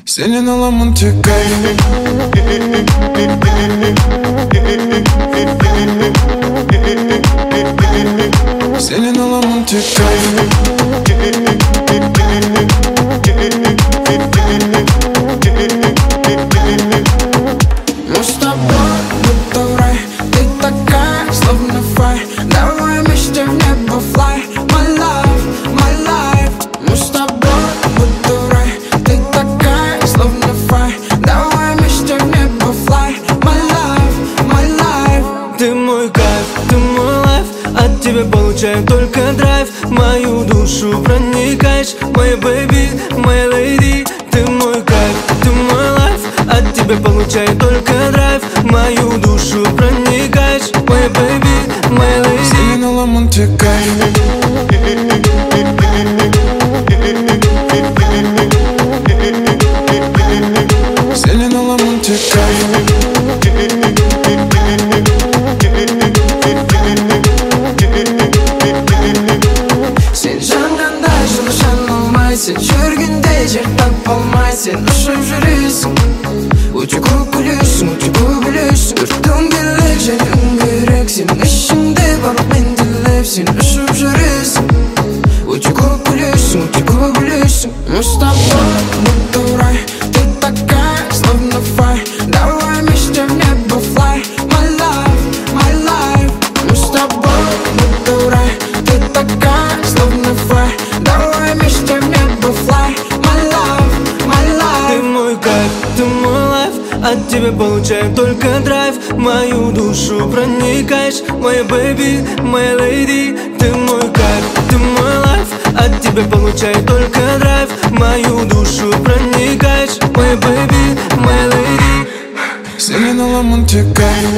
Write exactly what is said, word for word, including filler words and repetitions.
Senin alamın tek kaydı. Senin alamın tek kaydı. Мы с тобой будто в рай. Ты такая, словно фай. Давай вместе в небо fly. My life, my life. Мы с тобой будто в рай. Ты такая, словно фай. Давай вместе в небо fly. My life, my life. Ты мой кайф, ты мой лайф. От тебя получаю только драйв. В мою душу проникаешь, моя бэйби, моя леди. Ты мой кайф, ты мой лайф. От тебя получаю только драйв. В мою душу проникаешь, моя бэйби, моя леди. Senin alamın tek kaydı. Senin alamın tek kaydı. Сен жанғанда жылы жан алмай, сен жүргенде жер тап алмай, сен ұшып жүресің, өте көп күлесің, өте көп білесің. Өрттің келек, жәнің керек, сен ішіңде барлық мен тілеп, сен ұшып жүресің, өте көп күлесің, өте көп білесің. Мы с тобой будто в рай. Ты такая, словно фай. Давай вместе в небо fly. My life, my life. Мы с тобой будто в рай. Ты такая, словно фай. Давай вместе в небо fly. My life, my life. Ты мой кайф, ты мой лайф. От тебя получаю только драйв. В мою душу проникаешь, моя бэйби, моя леди. Ты мой кайф, ты мой лайф. От тебя получаю только драйв. В мою душу проникаешь, моя бэйби, моя леди. Senin alamın tek kaydı.